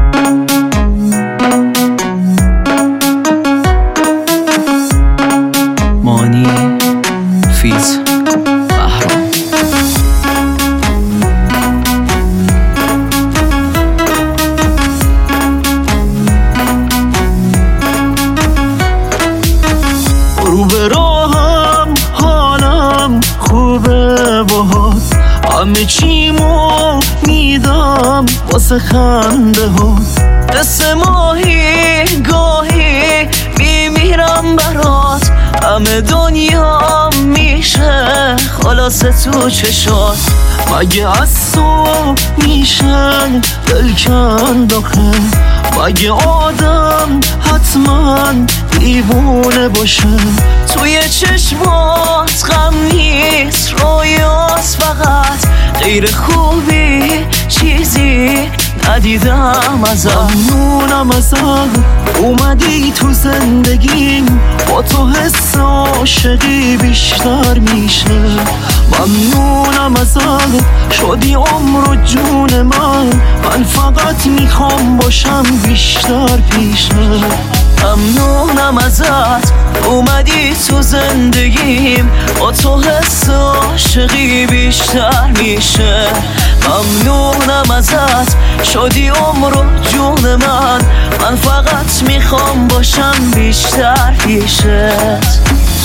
مانی فیز بهرام. رو به راهم حالم خوبه باهات، همه چیمو میدم واسه خنده ها. قصه ماهی گاهی میمیرم برات، همه دنیا میشه خلاصه تو چشات. مگه از تو میشه دل کند آخه؟ مگه آدم حتما دیوونه باشه؟ توی چشمات غم نیست، رویاست فقط، غیر خوبی چیزی ندیدم ازت. ممنونم ازت اومدی تو زندگیم، با تو حس عاشقی بیشتر میشه. ممنونم ازت شدی عمر و جون من فقط میخوام باشم بیشتر پیشه. ممنونم ازت اومدی تو زندگیم، با تو حس عاشقی بیشتر میشه. ممنونم ازت شدی عمر و جون من فقط میخوام باشم بیشتر پیشت.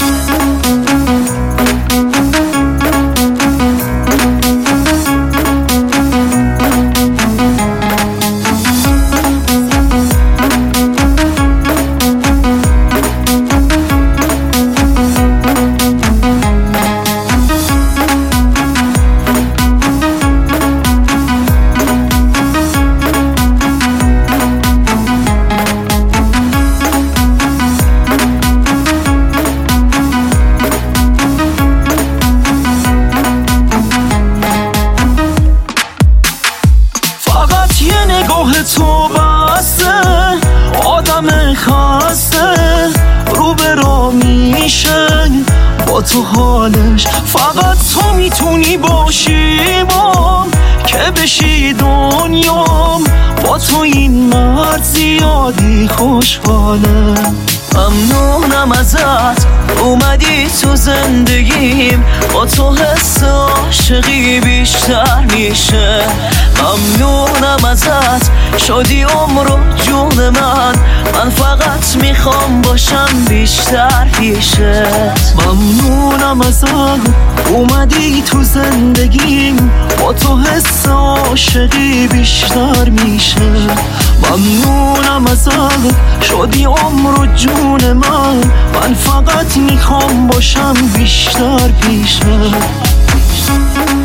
تو بسته آدم خسته، رو به را میشه با تو حالش. فقط تو میتونی باشی بام که بشی دنیام، با تو این مرد زیادی خوشحاله. ممنونم ازت اومدی تو زندگیم، با تو حس عاشقی بیشتر میشه. ممنونم ازت شدی عمر و جون من فقط میخوام باشم بیشتر پیشت. ممنونم ازت اومدی تو زندگیم، با تو حس عاشقی بیشتر میشه. ممنونم ازت شدی عمر و جون من فقط میخوام باشم بیشتر پیشت.